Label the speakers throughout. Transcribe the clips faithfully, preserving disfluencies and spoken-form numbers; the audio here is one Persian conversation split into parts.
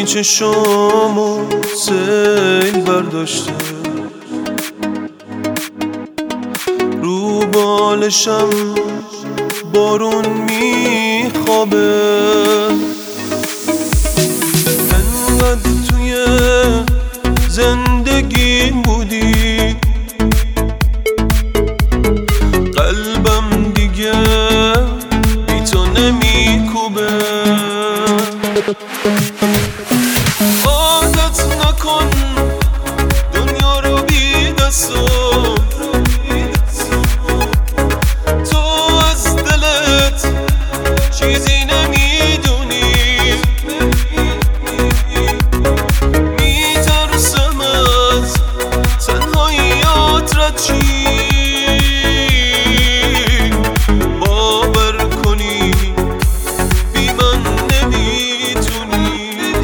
Speaker 1: وقتی چشامو سیل برداشته، رو بالشم بارون میخوابه. انقدر توی زندگیم بودی، قلبم دیگه بی تو نمیکوبه. عادت نکن دنیا رو بی دستم، تو از دلت چیزی نمیدونی. میترسم از تنهاییات رد چی، باور کنی بی من نمیتونی.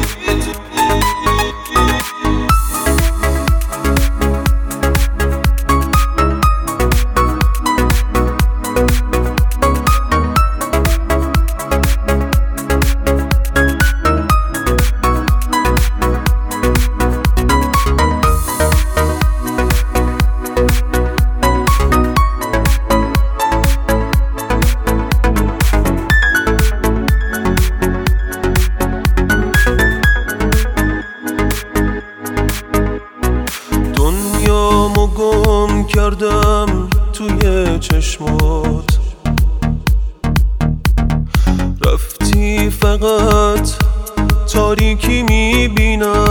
Speaker 1: دنیامو گم کردم توی چشمات، رفتی فقط تاریکی میبینم.